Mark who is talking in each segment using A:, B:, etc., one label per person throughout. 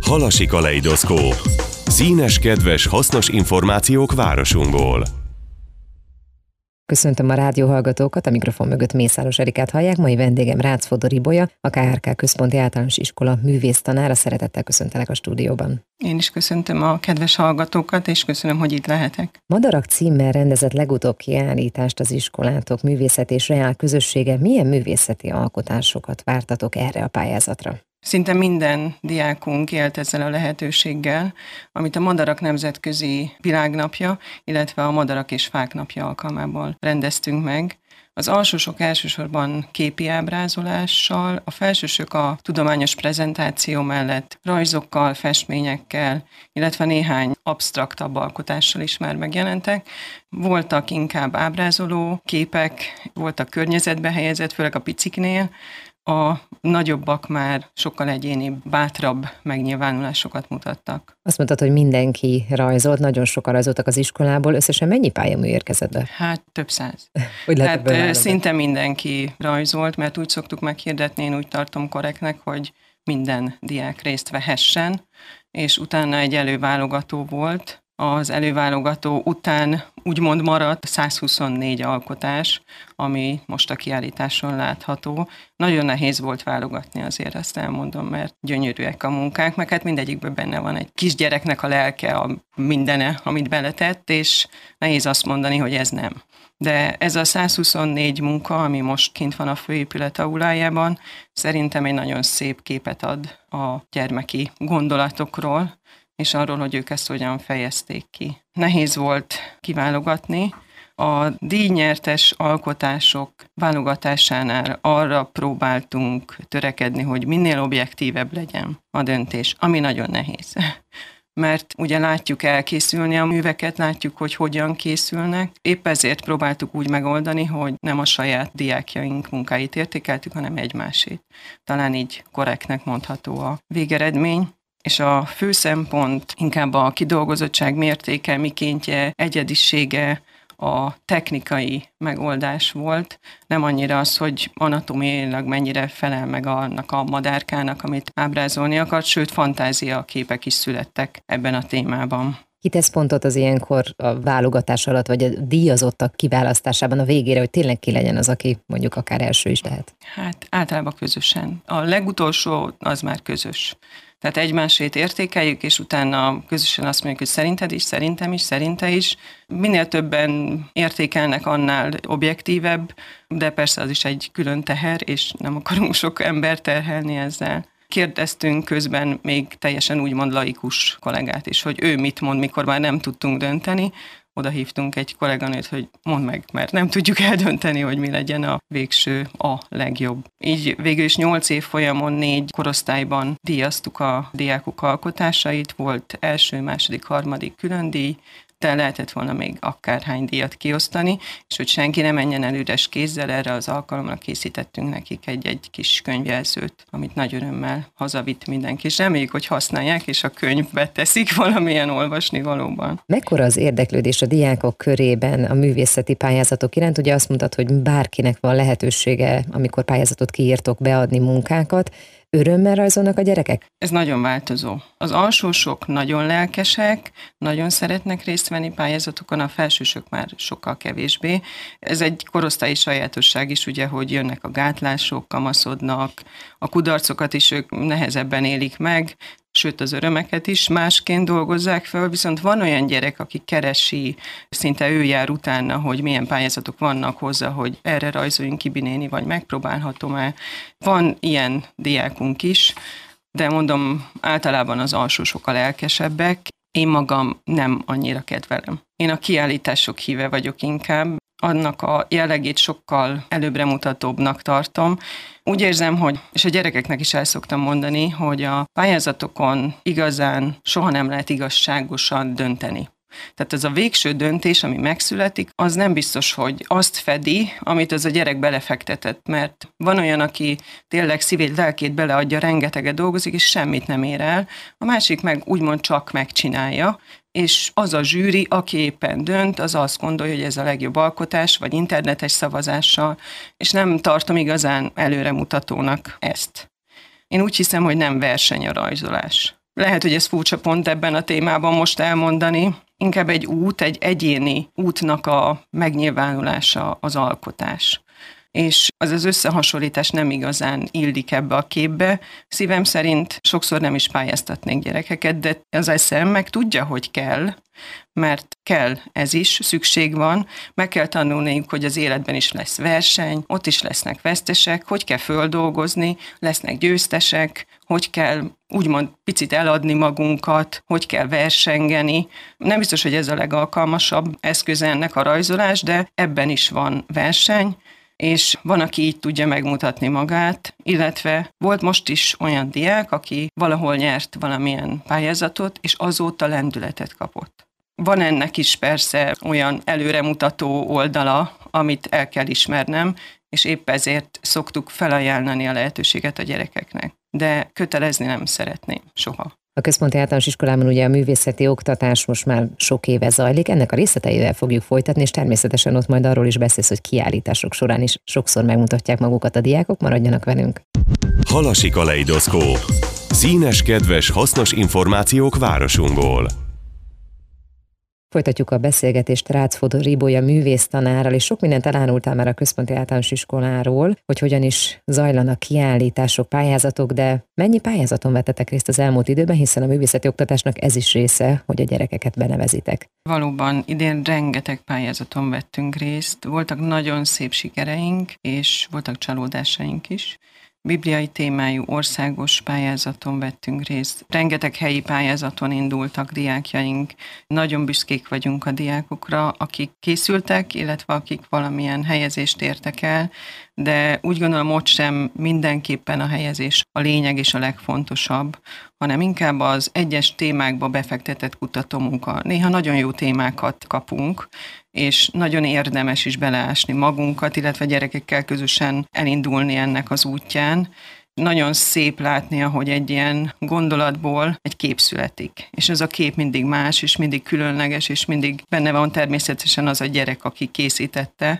A: Halasi kaleidoszkóp. Színes, kedves, hasznos információk városunkból.
B: Köszöntöm a rádióhallgatókat, a mikrofon mögött Mészáros Erikát hallják, mai vendégem Rácz Fodor Ibolya, a KRK Központi Általános Iskola művésztanára. Szeretettel köszöntelek a stúdióban.
C: Én is köszöntöm a kedves hallgatókat, és köszönöm, hogy itt lehetek.
B: Madarak címmel rendezett legutóbb kiállítást az iskolátok művészet és reál közössége. Milyen művészeti alkotásokat vártatok erre a pályázatra?
C: Szinte minden diákunk élt ezzel a lehetőséggel, amit a Madarak Nemzetközi Világnapja, illetve a Madarak és Fák Napja alkalmából rendeztünk meg. Az alsósok elsősorban képi ábrázolással, a felsősök a tudományos prezentáció mellett rajzokkal, festményekkel, illetve néhány absztraktabb alkotással is már megjelentek. Voltak inkább ábrázoló képek, voltak környezetbe helyezett, főleg a piciknél. A nagyobbak már sokkal egyénibb, bátrabb megnyilvánulásokat mutattak.
B: Azt mondtad, hogy mindenki rajzolt, nagyon sokan rajzoltak az iskolából. Összesen mennyi pályamű érkezett be?
C: Hát több száz.
B: Tehát
C: szinte mindenki rajzolt, mert úgy szoktuk meghirdetni, én úgy tartom korrektnek, hogy minden diák részt vehessen, és utána egy előválogató volt. Az előválogató után úgymond maradt 124 alkotás, ami most a kiállításon látható. Nagyon nehéz volt válogatni, azért azt elmondom, mert gyönyörűek a munkák, meg hát mindegyikben benne van egy kisgyereknek a lelke, a mindene, amit beletett, és nehéz azt mondani, hogy ez nem. De ez a 124 munka, ami most kint van a főépület aulájában, szerintem egy nagyon szép képet ad a gyermeki gondolatokról, és arról, hogy ők ezt hogyan fejezték ki. Nehéz volt kiválogatni. A díjnyertes alkotások válogatásánál arra próbáltunk törekedni, hogy minél objektívebb legyen a döntés, ami nagyon nehéz. Mert ugye látjuk elkészülni a műveket, látjuk, hogy hogyan készülnek. Épp ezért próbáltuk úgy megoldani, hogy nem a saját diákjaink munkáit értékeltük, hanem egymásét. Talán így korrektnek mondható a végeredmény. És a fő szempont inkább a kidolgozottság mértéke, mikéntje, egyedisége, a technikai megoldás volt, nem annyira az, hogy anatomiailag mennyire felel meg annak a madárkának, amit ábrázolni akart, sőt fantázia képek is születtek ebben a témában.
B: Ki tesz pontot az ilyenkor a válogatás alatt, vagy a díjazottak kiválasztásában a végére, hogy tényleg ki legyen az, aki mondjuk akár első is lehet?
C: Hát általában közösen. A legutolsó az már közös. Tehát egymásét értékeljük, és utána közösen azt mondjuk, hogy szerinted is, szerintem is, szerinte is. Minél többen értékelnek, annál objektívebb, de persze az is egy külön teher, és nem akarunk sok embert terhelni ezzel. Kérdeztünk közben még teljesen úgymond laikus kollégát is, hogy ő mit mond, mikor már nem tudtunk dönteni. Oda hívtunk egy kolléganőt, hogy mondd meg, mert nem tudjuk eldönteni, hogy mi legyen a végső, a legjobb. Így végül is 8 év folyamon 4 korosztályban díjaztuk a diákok alkotásait, volt első, második, harmadik külön díj, de lehetett volna még akárhány díjat kiosztani, és hogy senki ne menjen el üres kézzel, erre az alkalomra készítettünk nekik egy kis könyvjelzőt, amit nagy örömmel hazavitt mindenki, és reméljük, hogy használják, és a könyvbe teszik valamilyen olvasni valóban.
B: Mekkora az érdeklődés a diákok körében a művészeti pályázatok iránt? Ugye azt mondtad, hogy bárkinek van lehetősége, amikor pályázatot kiírtok, beadni munkákat. Örömmel rajzolnak a gyerekek?
C: Ez nagyon változó. Az alsósok nagyon lelkesek, nagyon szeretnek részt venni pályázatokon, a felsősök már sokkal kevésbé. Ez egy korosztályi sajátosság is, ugye, hogy jönnek a gátlások, kamaszodnak, a kudarcokat is ők nehezebben élik meg, sőt az örömeket is másként dolgozzák fel, viszont van olyan gyerek, aki keresi, szinte ő jár utána, hogy milyen pályázatok vannak hozzá, hogy erre rajzoljunk ki néni, vagy megpróbálhatom-e. Van ilyen diákunk is, de mondom, általában az alsósok a lelkesebbek. Én magam nem annyira kedvelem. Én a kiállítások híve vagyok inkább, annak a jellegét sokkal előbremutatóbbnak tartom. Úgy érzem, hogy, és a gyerekeknek is el szoktam mondani, hogy a pályázatokon igazán soha nem lehet igazságosan dönteni. Tehát ez a végső döntés, ami megszületik, az nem biztos, hogy azt fedi, amit az a gyerek belefektetett, mert van olyan, aki tényleg szívét, lelkét beleadja, rengeteget dolgozik, és semmit nem ér el, a másik meg úgymond csak megcsinálja, és az a zsűri, aki éppen dönt, az azt gondolja, hogy ez a legjobb alkotás, vagy internetes szavazással, és nem tartom igazán előremutatónak ezt. Én úgy hiszem, hogy nem verseny a rajzolás. Lehet, hogy ez furcsa pont ebben a témában most elmondani. Inkább egy egyéni útnak a megnyilvánulása az alkotás. És az összehasonlítás nem igazán illik ebbe a képbe. Szívem szerint sokszor nem is pályáztatnék gyerekeket, de az eszem meg tudja, hogy kell, mert kell, ez is, szükség van, meg kell tanulniuk, hogy az életben is lesz verseny, ott is lesznek vesztesek, hogy kell földolgozni, lesznek győztesek, hogy kell úgymond picit eladni magunkat, hogy kell versengeni. Nem biztos, hogy ez a legalkalmasabb eszköze ennek a rajzolás, de ebben is van verseny, és van, aki így tudja megmutatni magát, illetve volt most is olyan diák, aki valahol nyert valamilyen pályázatot, és azóta lendületet kapott. Van ennek is persze olyan előremutató oldala, amit el kell ismernem, és épp ezért szoktuk felajánlani a lehetőséget a gyerekeknek. De kötelezni nem szeretném soha.
B: A Központi Általános Iskolában ugye a művészeti oktatás most már sok éve zajlik, ennek a részleteivel fogjuk folytatni, és természetesen ott majd arról is beszélsz, hogy kiállítások során is sokszor megmutatják magukat a diákok, maradjanak velünk.
A: Halasi kaleidoszkóp. Színes, kedves, hasznos információk városunkból.
B: Folytatjuk a beszélgetést Rácz Fodor Ibolya művésztanárral, és sok mindent elárultál már a Központi Általános Iskoláról, hogy hogyan is zajlanak kiállítások, pályázatok, de mennyi pályázaton vettetek részt az elmúlt időben, hiszen a művészeti oktatásnak ez is része, hogy a gyerekeket benevezitek.
C: Valóban idén rengeteg pályázaton vettünk részt, voltak nagyon szép sikereink, és voltak csalódásaink is. Bibliai témájú országos pályázaton vettünk részt. Rengeteg helyi pályázaton indultak diákjaink. Nagyon büszkék vagyunk a diákokra, akik készültek, illetve akik valamilyen helyezést értek el, de úgy gondolom, ott sem mindenképpen a helyezés a lényeg és a legfontosabb, hanem inkább az egyes témákba befektetett kutatómunka. Néha nagyon jó témákat kapunk, és nagyon érdemes is beleásni magunkat, illetve gyerekekkel közösen elindulni ennek az útján. Nagyon szép látni, ahogy egy ilyen gondolatból egy kép születik. És ez a kép mindig más, és mindig különleges, és mindig benne van természetesen az a gyerek, aki készítette.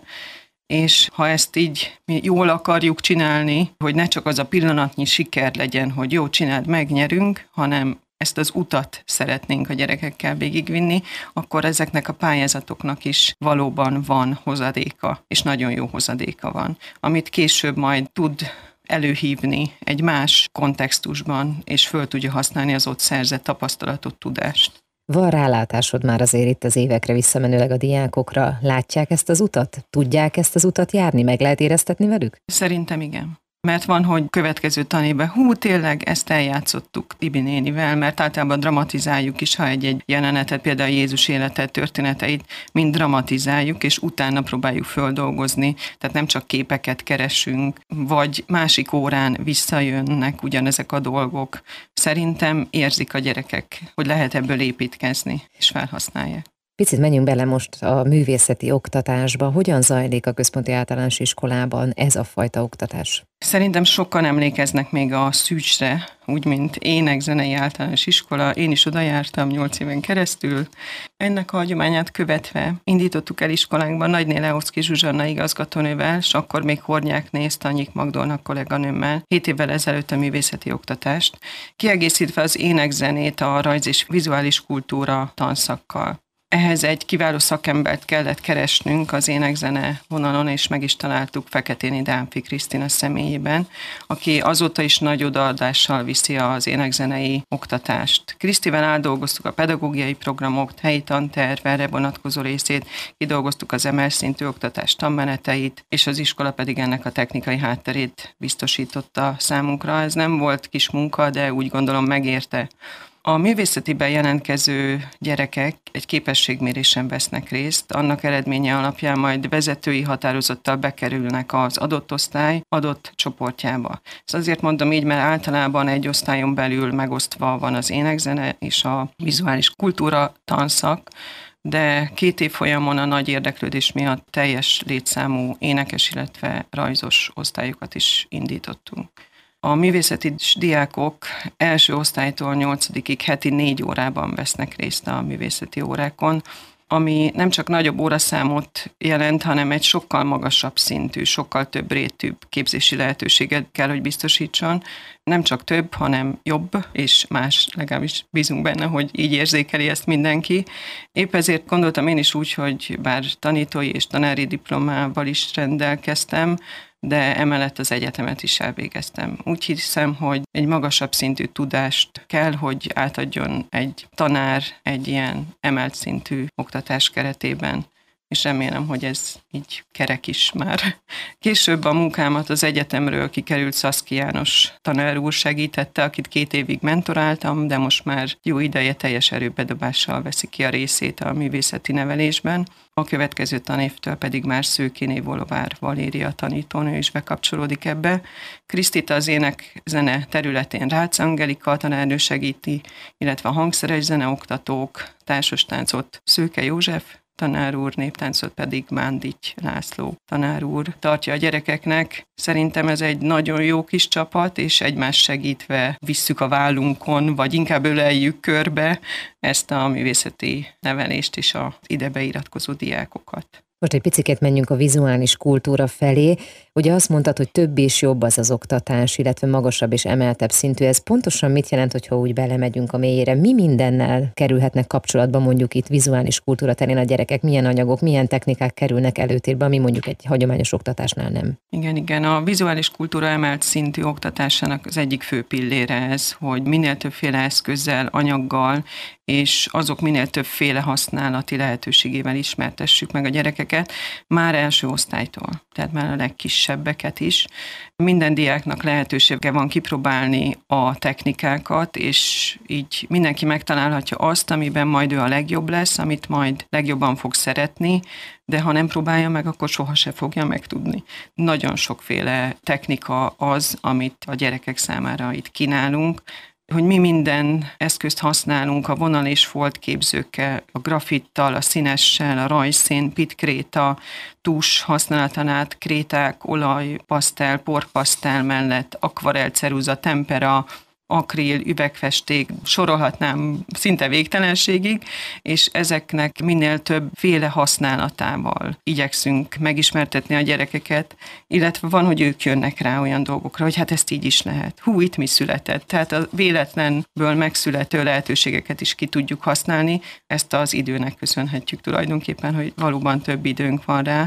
C: És ha ezt így mi jól akarjuk csinálni, hogy ne csak az a pillanatnyi siker legyen, hogy jó, csináld, megnyerünk, hanem ezt az utat szeretnénk a gyerekekkel végigvinni, akkor ezeknek a pályázatoknak is valóban van hozadéka, és nagyon jó hozadéka van, amit később majd tud előhívni egy más kontextusban, és föl tudja használni az ott szerzett tapasztalatot, tudást.
B: Van rálátásod már azért itt az évekre visszamenőleg a diákokra? Látják ezt az utat? Tudják ezt az utat járni? Meg lehet éreztetni velük?
C: Szerintem igen. Mert van, hogy következő tanévben, tényleg ezt eljátszottuk Tibi nénivel, mert általában dramatizáljuk is, ha egy jelenetet, például Jézus életet, történeteit mind dramatizáljuk, és utána próbáljuk földolgozni, tehát nem csak képeket keresünk, vagy másik órán visszajönnek ugyanezek a dolgok. Szerintem érzik a gyerekek, hogy lehet ebből építkezni, és felhasználják.
B: Picit menjünk bele most a művészeti oktatásba. Hogyan zajlik a Központi Általános Iskolában ez a fajta oktatás?
C: Szerintem sokan emlékeznek még a Szűcsre, úgy, mint ének-zenei általános iskola. Én is oda jártam 8 éven keresztül. Ennek a hagyományát követve indítottuk el iskolánkban Nagyné Leoczki Zsuzsanna igazgatónővel, és akkor még Hornyákné Sztanyik Magdolna kolléganőmmel 7 évvel ezelőtt a művészeti oktatást, kiegészítve az ének-zenét a rajz és vizuális kultúra tanszakkal. Ehhez egy kiváló szakembert kellett keresnünk az énekzene vonalon, és meg is találtuk Feketéni Dámfi Krisztina személyében, aki azóta is nagy odaadással viszi az énekzenei oktatást. Krisztivel átdolgoztuk a pedagógiai programok, helyi tanterv, erre vonatkozó részét, kidolgoztuk az emelszintű oktatás tanmeneteit, és az iskola pedig ennek a technikai hátterét biztosította számunkra. Ez nem volt kis munka, de úgy gondolom megérte. A művészetiben jelentkező gyerekek egy képességmérésen vesznek részt, annak eredménye alapján majd vezetői határozattal bekerülnek az adott osztály adott csoportjába. Ezt azért mondom így, mert általában egy osztályon belül megosztva van az énekzene és a vizuális kultúra tanszak, de 2 évfolyamon a nagy érdeklődés miatt teljes létszámú énekes, illetve rajzos osztályokat is indítottunk. A művészeti diákok első osztálytól 8-ig heti 4 órában vesznek részt a művészeti órákon, ami nem csak nagyobb óraszámot jelent, hanem egy sokkal magasabb szintű, sokkal több rétűbb képzési lehetőséget kell, hogy biztosítson. Nem csak több, hanem jobb, és más, legalábbis bízunk benne, hogy így érzékeli ezt mindenki. Épp ezért gondoltam én is úgy, hogy bár tanítói és tanári diplomával is rendelkeztem, de emellett az egyetemet is elvégeztem. Úgy hiszem, hogy egy magasabb szintű tudást kell, hogy átadjon egy tanár egy ilyen emelt szintű oktatás keretében, és remélem, hogy ez így kerek is már. Később a munkámat az egyetemről kikerült Szaszki János tanár úr segítette, akit 2 évig mentoráltam, de most már jó ideje teljes erőbedobással veszi ki a részét a művészeti nevelésben. A következő tanévtől pedig már Szőkéné Volovár Valéria tanítónő is bekapcsolódik ebbe. Krisztit az ének-zene területén Rácz Angelika tanárnő segíti, illetve a hangszeres zeneoktatók, társastáncot Szőke József tanár úr, néptáncot pedig Mándics László tanár úr tartja a gyerekeknek. Szerintem ez egy nagyon jó kis csapat, és egymást segítve visszük a vállunkon, vagy inkább öleljük körbe ezt a művészeti nevelést és az ide beiratkozó diákokat.
B: Most egy picit menjünk a vizuális kultúra felé. Ugye azt mondtad, hogy több és jobb az oktatás, illetve magasabb és emeltebb szintű. Ez pontosan mit jelent, hogyha úgy belemegyünk a mélyére? Mi mindennel kerülhetnek kapcsolatba mondjuk itt vizuális kultúra terén a gyerekek? Milyen anyagok, milyen technikák kerülnek előtérbe, ami mondjuk egy hagyományos oktatásnál nem?
C: Igen. A vizuális kultúra emelt szintű oktatásának az egyik fő pillére ez, hogy minél többféle eszközzel, anyaggal, és azok minél többféle használati lehetőségével ismertessük meg a gyerekeket már első osztálytól, tehát már a legkisebbeket is. Minden diáknak lehetősége van kipróbálni a technikákat, és így mindenki megtalálhatja azt, amiben majd ő a legjobb lesz, amit majd legjobban fog szeretni, de ha nem próbálja meg, akkor soha se fogja megtudni. Nagyon sokféle technika az, amit a gyerekek számára itt kínálunk, hogy mi minden eszközt használunk a vonal- és foltképzőkkel, a grafittal, a színessel, a rajzszín, pitkréta, tus használatán át, kréták, olaj, pasztel, porpasztel mellett, akvarell, ceruza, tempera, akril, üvegfesték, sorolhatnám szinte végtelenségig, és ezeknek minél többféle használatával igyekszünk megismertetni a gyerekeket, illetve van, hogy ők jönnek rá olyan dolgokra, hogy hát ezt így is lehet. Itt mi született? Tehát a véletlenből megszülető lehetőségeket is ki tudjuk használni, ezt az időnek köszönhetjük tulajdonképpen, hogy valóban több időnk van rá,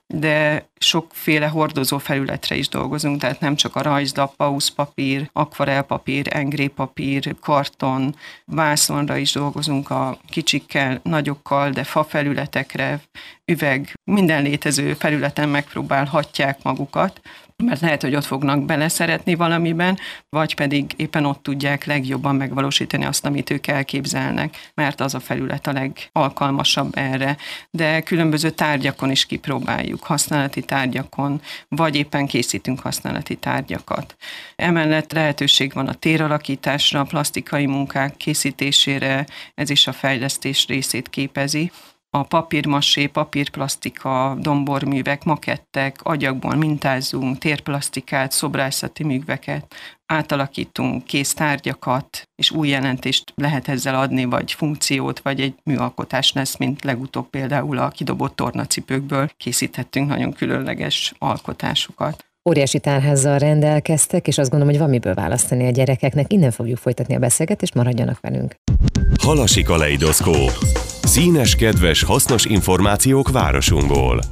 C: de sokféle hordozó felületre is dolgozunk, tehát nem csak a rajzlap, pauszpapír, akvarellpapír, engrépapír, karton, vászonra is dolgozunk a kicsikkel, nagyokkal, de fa felületekre, üveg, minden létező felületen megpróbálhatják magukat, mert lehet, hogy ott fognak beleszeretni valamiben, vagy pedig éppen ott tudják legjobban megvalósítani azt, amit ők elképzelnek, mert az a felület a legalkalmasabb erre. De különböző tárgyakon is kipróbáljuk, használati tárgyakon, vagy éppen készítünk használati tárgyakat. Emellett lehetőség van a téralakításra, a plastikai munkák készítésére, ez is a fejlesztés részét képezi. A papírmasé, papírplasztika, domborművek, makettek, agyagból mintázunk, térplasztikát, szobrászati műveket, átalakítunk kész tárgyakat, és új jelentést lehet ezzel adni, vagy funkciót, vagy egy műalkotás lesz, mint legutóbb például a kidobott tornacipőkből készítettünk nagyon különleges alkotásokat.
B: Óriási tárházzal rendelkeztek, és azt gondolom, hogy van miből választani a gyerekeknek. Innen fogjuk folytatni a beszélgetést, maradjanak velünk.
A: Halasi kaleidoszkóp. Színes, kedves, hasznos információk városunkból.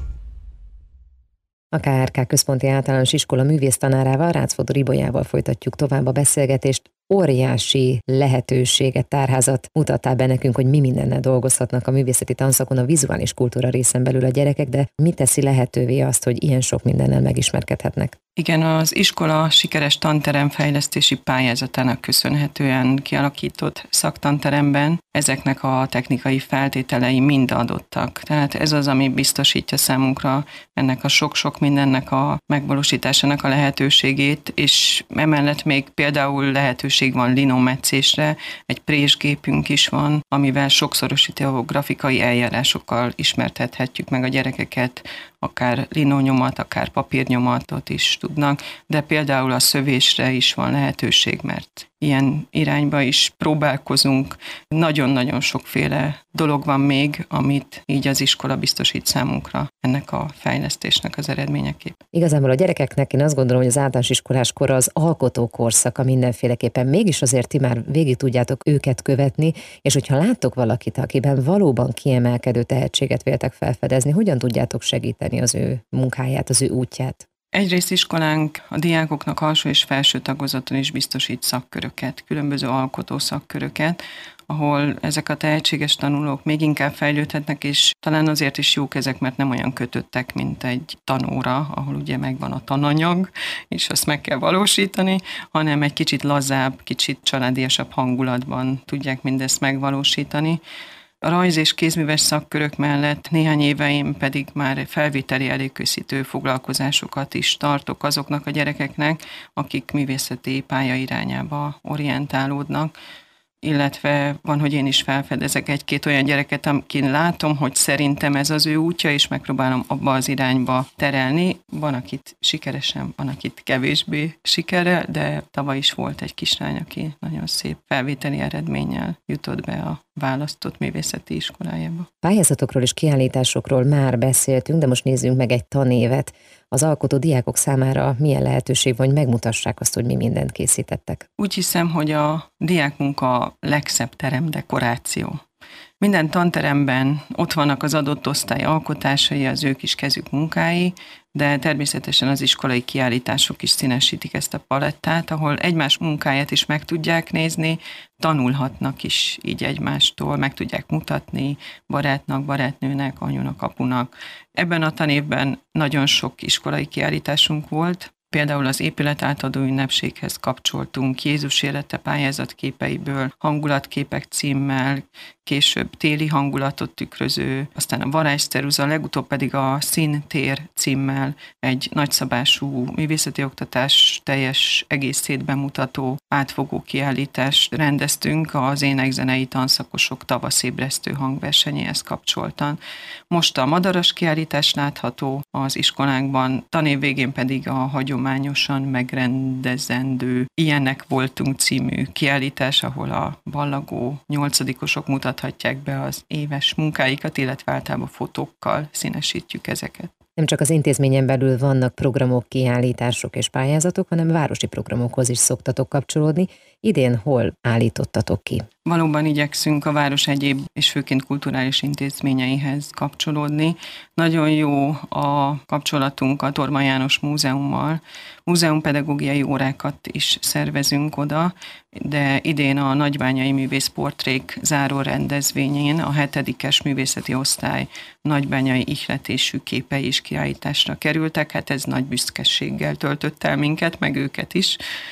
B: A KRK Központi Általános Iskola művésztanárával, Rácz Fodor Ibolyával folytatjuk tovább a beszélgetést. Óriási lehetőséget, tárházat mutattál be nekünk, hogy mi mindennel dolgozhatnak a művészeti tanszakon, a vizuális kultúra részen belül a gyerekek, de mi teszi lehetővé azt, hogy ilyen sok mindennel megismerkedhetnek?
C: Igen, az iskola sikeres tanteremfejlesztési pályázatának köszönhetően kialakított szaktanteremben ezeknek a technikai feltételei mind adottak. Tehát ez az, ami biztosítja számunkra ennek a sok-sok mindennek a megvalósításának a lehetőségét, és emellett még például lehetőség van linometszésre, egy présgépünk is van, amivel sokszorosító grafikai eljárásokkal ismertethetjük meg a gyerekeket akár linónyomat, akár papírnyomatot is tudnak, de például a szövésre is van lehetőség, mert ilyen irányba is próbálkozunk. Nagyon-nagyon sokféle dolog van még, amit így az iskola biztosít számunkra ennek a fejlesztésnek az eredményeképp.
B: Igazából a gyerekeknek én azt gondolom, hogy az általános iskolás kor az alkotó korszaka mindenféleképpen, mégis azért ti már végig tudjátok őket követni, és hogyha láttok valakit, akiben valóban kiemelkedő tehetséget véltek felfedezni, hogyan tudjátok segíteni az ő munkáját, az ő útját?
C: Egyrészt iskolánk a diákoknak alsó és felső tagozaton is biztosít szakköröket, különböző alkotó szakköröket, ahol ezek a tehetséges tanulók még inkább fejlődhetnek, és talán azért is jók ezek, mert nem olyan kötöttek, mint egy tanóra, ahol ugye megvan a tananyag, és azt meg kell valósítani, hanem egy kicsit lazább, kicsit családiasabb hangulatban tudják mindezt megvalósítani. A rajz- és kézműves szakkörök mellett néhány éve én pedig már felvételi előkészítő foglalkozásokat is tartok azoknak a gyerekeknek, akik művészeti pálya irányába orientálódnak, illetve van, hogy én is felfedezek egy-két olyan gyereket, akin látom, hogy szerintem ez az ő útja, és megpróbálom abba az irányba terelni. Van, akit sikeresen, van, akit kevésbé sikerrel, de tavaly is volt egy kislány, aki nagyon szép felvételi eredménnyel jutott be a választott művészeti iskolájába.
B: Pályázatokról és kiállításokról már beszéltünk, de most nézzünk meg egy tanévet. Az alkotó diákok számára milyen lehetőség van, hogy megmutassák azt, hogy mi mindent készítettek?
C: Úgy hiszem, hogy a diákmunka a legszebb teremdekoráció. Minden tanteremben ott vannak az adott osztály alkotásai, az ő kis kezük munkái, de természetesen az iskolai kiállítások is színesítik ezt a palettát, ahol egymás munkáját is meg tudják nézni, tanulhatnak is így egymástól, meg tudják mutatni barátnak, barátnőnek, anyunak, apunak. Ebben a tanévben nagyon sok iskolai kiállításunk volt, például az épület átadó ünnepséghez kapcsoltunk Jézus élete pályázatképeiből, hangulatképek címmel, később téli hangulatot tükröző, aztán a varázsceruza, legutóbb pedig a Színtér címmel egy nagyszabású művészeti oktatás teljes egészét bemutató átfogó kiállítást rendeztünk az énekzenei tanszakosok tavaszébresztő hangversenyéhez kapcsoltan. Most a madaras kiállítás látható az iskolánkban, tanév végén pedig a hagyományosan megrendezendő Ilyenek voltunk című kiállítás, ahol a ballagó nyolcadikosok mutathatják be az éves munkáikat, illetve általában fotókkal színesítjük ezeket.
B: Nem csak az intézményen belül vannak programok, kiállítások és pályázatok, hanem városi programokhoz is szoktatok kapcsolódni. Idén hol állítottatok ki?
C: Valóban igyekszünk a város egyéb és főként kulturális intézményeihez kapcsolódni. Nagyon jó a kapcsolatunk a Torma János Múzeummal. Múzeumpedagógiai órákat is szervezünk oda, de idén a Nagybányai Művészportrék záró rendezvényén a 7. művészeti osztály nagybányai ihletésű képei is kiállításra kerültek. Hát ez nagy büszkeséggel töltött el minket, meg őket is,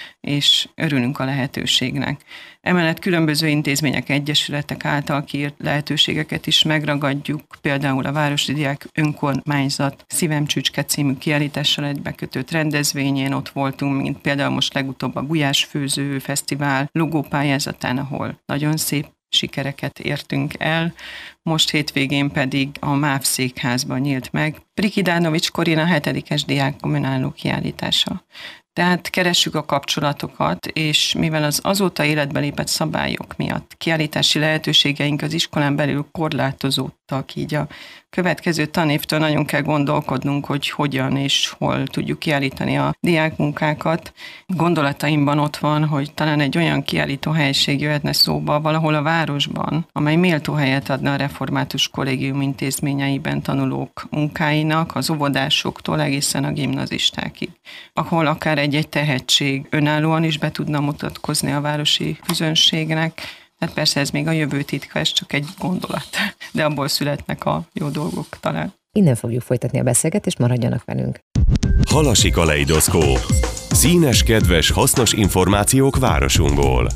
C: és örülünk a lehetőségnek. Emellett különböző intézmények, egyesületek által kiírt lehetőségeket is megragadjuk, például a Városi Diák Önkormányzat Szívemcsücske című kiállítással egybekötött rendezvényén ott voltunk, mint például most legutóbb a Gulyásfőző Fesztivál logópályázatán, ahol nagyon szép sikereket értünk el. Most hétvégén pedig a MÁV székházban nyílt meg Prikidánovics Korina 7. diák kommunáló kiállítása. Tehát keressük a kapcsolatokat, és mivel az azóta életbe lépett szabályok miatt kiállítási lehetőségeink az iskolán belül korlátozódtak, így a következő tanévtől nagyon kell gondolkodnunk, hogy hogyan és hol tudjuk kiállítani a diákmunkákat. Gondolataimban ott van, hogy talán egy olyan kiállító helység jöhetne szóba valahol a városban, amely méltó helyet adna a református kollégium intézményeiben tanulók munkáinak, az óvodásoktól egészen a gimnazistákig, ahol akár egy tehetség önállóan is be tudna mutatkozni a városi közönségnek. Hát persze ez még a jövő titka, ez csak egy gondolat, de abból születnek a jó dolgok talán.
B: Innen fogjuk folytatni a beszélgetést, maradjanak velünk.
A: Halasi kaleidoszkóp. Színes, kedves, hasznos információk városunkból.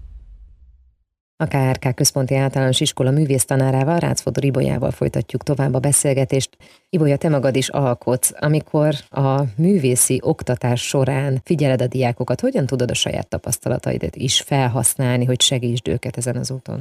B: A KRK Központi Általános Iskola művésztanárával, Ráczfodor Ibolyával folytatjuk tovább a beszélgetést. Ibolya, te magad is alkotsz. Amikor a művészi oktatás során figyeled a diákokat, hogyan tudod a saját tapasztalataidat is felhasználni, hogy segítsd őket ezen az úton?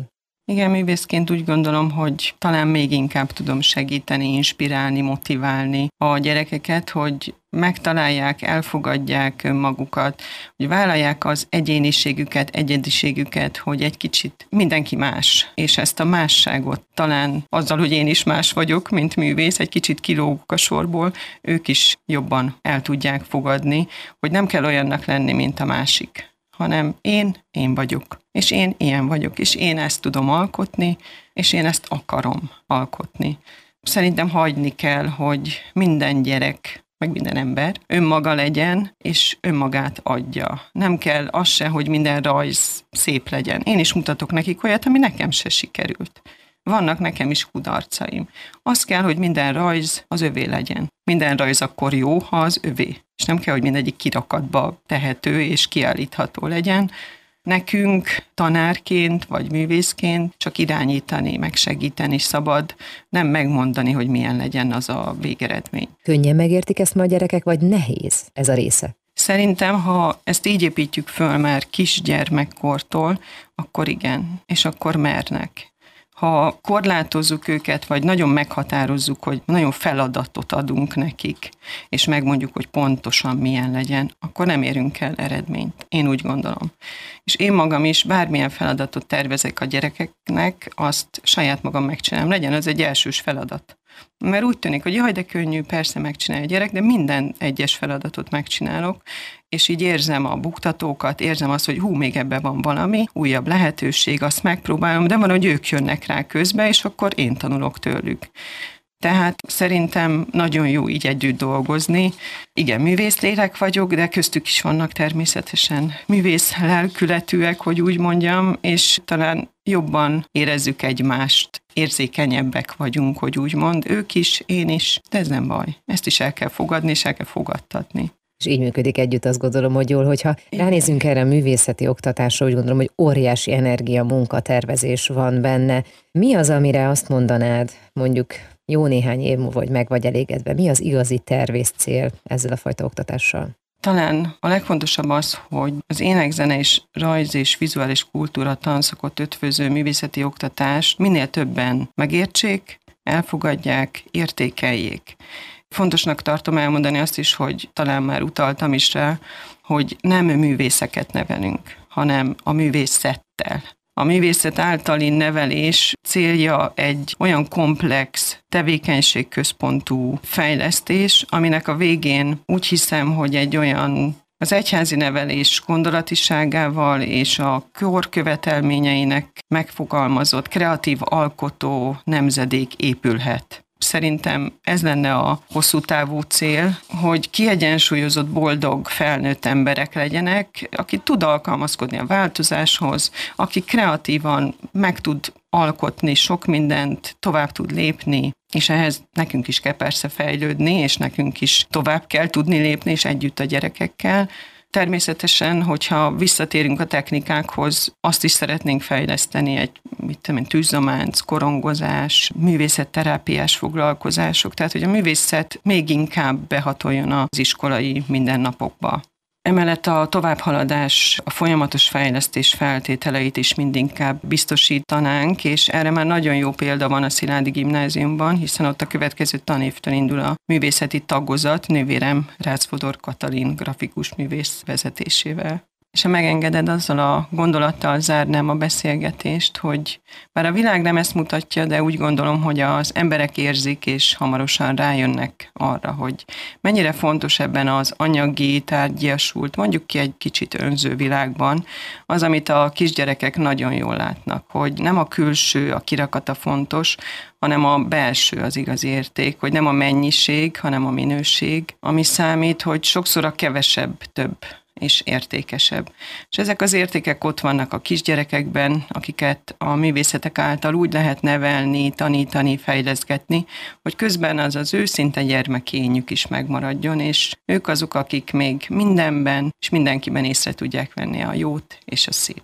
C: Igen, művészként úgy gondolom, hogy talán még inkább tudom segíteni, inspirálni, motiválni a gyerekeket, hogy megtalálják, elfogadják önmagukat, hogy vállalják az egyéniségüket, egyediségüket, hogy egy kicsit mindenki más, és ezt a másságot talán azzal, hogy én is más vagyok, mint művész, egy kicsit kilógok a sorból, ők is jobban el tudják fogadni, hogy nem kell olyannak lenni, mint a másik, hanem én vagyok, és én ilyen vagyok, és én ezt tudom alkotni, és én ezt akarom alkotni. Szerintem hagyni kell, hogy minden gyerek, meg minden ember önmaga legyen, és önmagát adja. Nem kell az se, hogy minden rajz szép legyen. Én is mutatok nekik olyat, ami nekem se sikerült. Vannak nekem is kudarcaim. Az kell, hogy minden rajz az övé legyen. Minden rajz akkor jó, ha az övé. És nem kell, hogy mindegyik kirakatba tehető és kiállítható legyen. Nekünk tanárként vagy művészként csak irányítani, meg segíteni szabad, nem megmondani, hogy milyen legyen az a végeredmény.
B: Könnyen megértik ezt ma a gyerekek, vagy nehéz ez a része?
C: Szerintem, ha ezt így építjük föl már kisgyermekkortól, akkor igen, és akkor mernek. Ha korlátozzuk őket, vagy nagyon meghatározzuk, hogy nagyon feladatot adunk nekik, és megmondjuk, hogy pontosan milyen legyen, akkor nem érünk el eredményt. Én úgy gondolom. És én magam is bármilyen feladatot tervezek a gyerekeknek, azt saját magam megcsinálom. Legyen az egy elsős feladat. Mert úgy tűnik, hogy jaj, de könnyű, persze megcsinálja a gyerek, de minden egyes feladatot megcsinálok, és így érzem a buktatókat, érzem azt, hogy még ebben van valami, újabb lehetőség, azt megpróbálom, de van, hogy ők jönnek rá közbe, és akkor én tanulok tőlük. Tehát szerintem nagyon jó így együtt dolgozni. Igen, művészlélek vagyok, de köztük is vannak természetesen művész lelkületűek, hogy úgy mondjam, és talán jobban érezzük egymást, érzékenyebbek vagyunk, hogy úgy mond, ők is, én is, de ez nem baj. Ezt is el kell fogadni, és el kell fogadtatni.
B: És így működik együtt, azt gondolom, hogy jól, hogyha ránézünk erre a művészeti oktatásra, úgy gondolom, hogy óriási energia, munkatervezés van benne. Mi az, amire azt mondanád, mondjuk jó néhány év múlva, hogy meg vagy elégedve, mi az igazi terv cél ezzel a fajta oktatással?
C: Talán a legfontosabb az, hogy az ének-zene és rajz és vizuális kultúra tanszakot ötvöző művészeti oktatást minél többen megértsék, elfogadják, értékeljék. Fontosnak tartom elmondani azt is, hogy talán már utaltam is rá, hogy nem művészeket nevelünk, hanem a művészettel. A művészet általi nevelés célja egy olyan komplex, tevékenységközpontú fejlesztés, aminek a végén úgy hiszem, hogy egy olyan az egyházi nevelés gondolatiságával és a kor követelményeinek megfogalmazott kreatív alkotó nemzedék épülhet. Szerintem ez lenne a hosszú távú cél, hogy kiegyensúlyozott, boldog, felnőtt emberek legyenek, aki tud alkalmazkodni a változáshoz, aki kreatívan meg tud alkotni sok mindent, tovább tud lépni, és ehhez nekünk is kell persze fejlődni, és nekünk is tovább kell tudni lépni, és együtt a gyerekekkel. Természetesen, hogyha visszatérünk a technikákhoz, azt is szeretnénk fejleszteni, egy tűzománc, korongozás, művészetterápiás foglalkozások, tehát hogy a művészet még inkább behatoljon az iskolai mindennapokba. Emellett a továbbhaladás, a folyamatos fejlesztés feltételeit is mindinkább biztosítanánk, és erre már nagyon jó példa van a Szilágyi Gimnáziumban, hiszen ott a következő tanévtől indul a művészeti tagozat, nővérem Rácz Fodor Katalin grafikus művész vezetésével. És ha megengeded, azzal a gondolattal zárnám a beszélgetést, hogy bár a világ nem ezt mutatja, de úgy gondolom, hogy az emberek érzik, és hamarosan rájönnek arra, hogy mennyire fontos ebben az anyagi, tárgyiasult, mondjuk ki egy kicsit önző világban, az, amit a kisgyerekek nagyon jól látnak, hogy nem a külső, a kirakata fontos, hanem a belső az igazi érték, hogy nem a mennyiség, hanem a minőség, ami számít, hogy sokszor a kevesebb több és értékesebb. És ezek az értékek ott vannak a kisgyerekekben, akiket a művészetek által úgy lehet nevelni, tanítani, fejleszgetni, hogy közben az az őszinte gyermekényük is megmaradjon, és ők azok, akik még mindenben és mindenkiben észre tudják venni a jót és a szépet.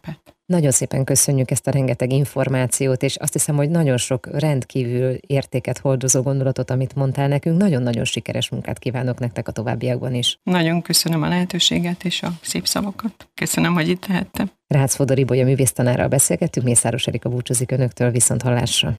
B: Nagyon szépen köszönjük ezt a rengeteg információt, és azt hiszem, hogy nagyon sok rendkívül értéket hordozó gondolatot, amit mondtál nekünk. Nagyon-nagyon sikeres munkát kívánok nektek a továbbiakban is.
C: Nagyon köszönöm a lehetőséget és a szép szavakat. Köszönöm, hogy itt lehettem.
B: Rácz Fodor Ibolya művésztanárral beszélgettünk, Mészáros Erika búcsúzik önöktől, viszont hallásra.